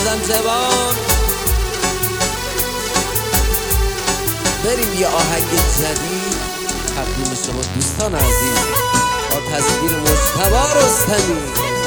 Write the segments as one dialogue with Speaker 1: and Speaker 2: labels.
Speaker 1: شدم جوان. بریم یه آهنگ جدید تقدیم شما دوستان عزیز با تصویر مجتبی رستمی.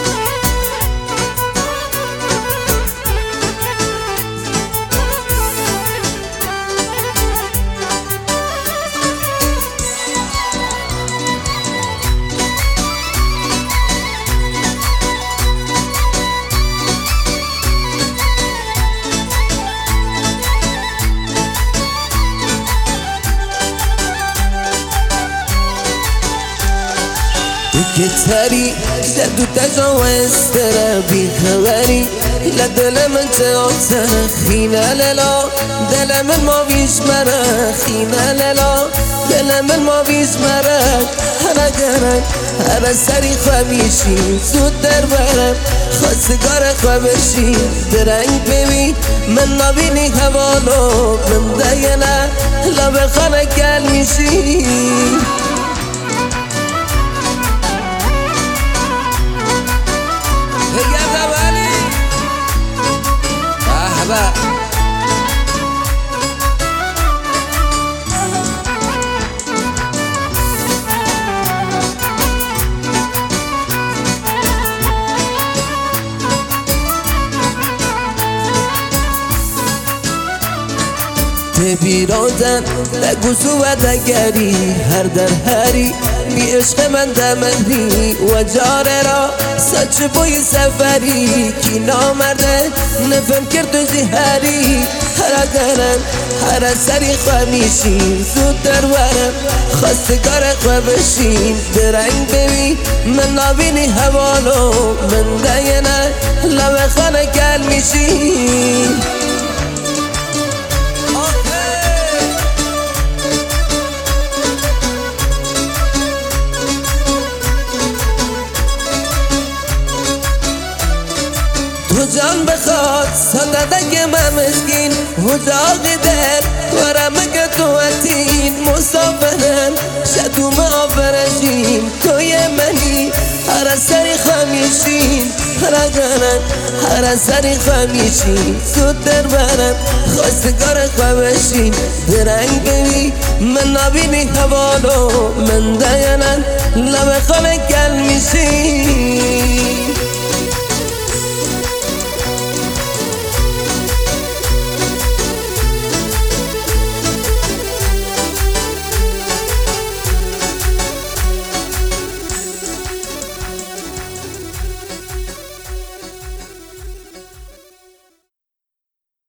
Speaker 2: كتاري جدو تجاوز ترى بخبري لا دل من جاوزنا خينا لا دل من ما بيش مرا خينا لا دل من ما بيش مرا هر گرن هر سری خوابیشی زود در برم خواستگار خوابشی درنگ ببین من نبینی حوالو من دینا لب خانه گل میشی. بیرادن نگوزو و دگری هر در هری بی عشق من دمری و جاره را سچ بوی سفری کی نامرده نفهم کرد و زیهری هر گرن هر سری خوامیشین زود در ورم خواستگار خوابشین درنگ ببین من نبینی حوالو من دینه لب خانه گل میشین. تو جان بخواد صندقه ممسکین هزاق دل ورمک تو اتین مسافرن شدوم آفرشین توی منی هر سری خمیشین هر گرن هر سری خمیشین زود در برم خواستگار خوابشین درنگ ببین من نبینی حوالو من دیانن لب خانه گل میشین.